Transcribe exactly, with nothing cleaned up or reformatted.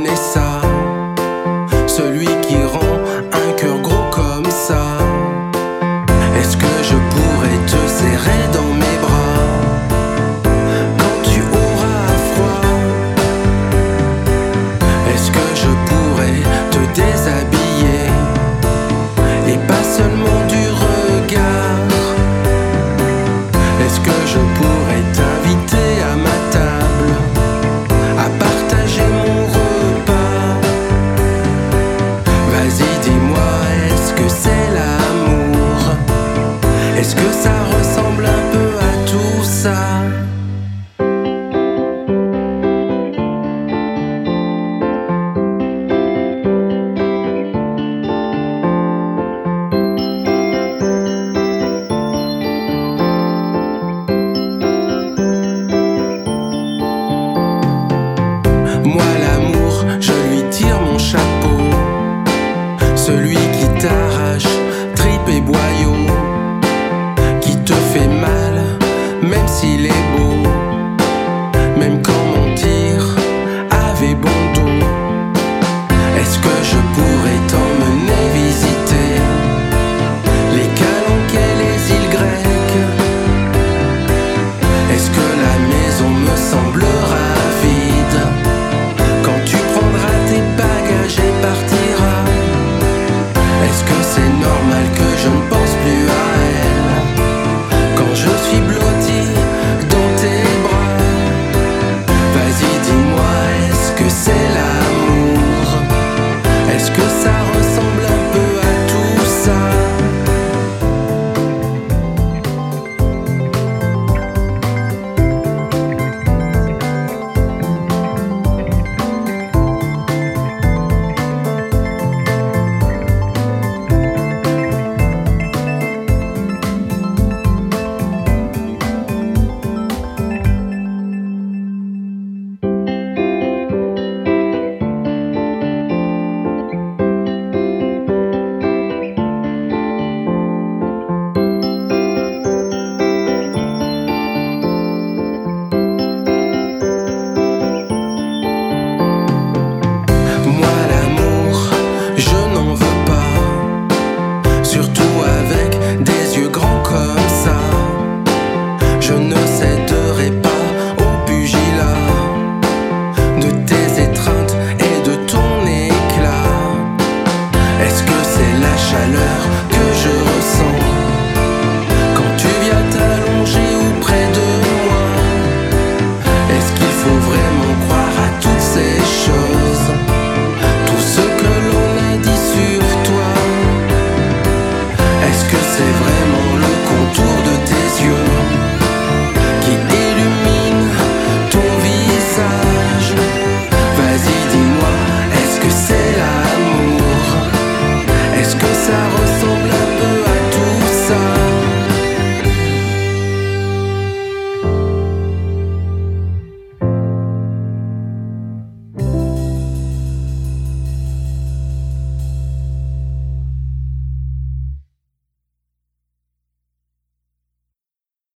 connais ça, celui qui rend un cœur gros comme ça. Est-ce que je pourrais te serrer dans mes bras quand tu auras froid? Est-ce que je pourrais te déshabiller et pas seulement du regard? Est-ce que je pourrais t'inviter à ma table, à partager mon repas? Vas-y, dis-moi, est-ce que c'est l'amour? Est-ce que ça ressemble un peu à tout ça? Moi l'amour, je lui tire mon chapeau, celui qui t'arrache tripes et boyaux, qui te fait mal, même s'il est beau, même quand mentir avait bon dos. Est-ce que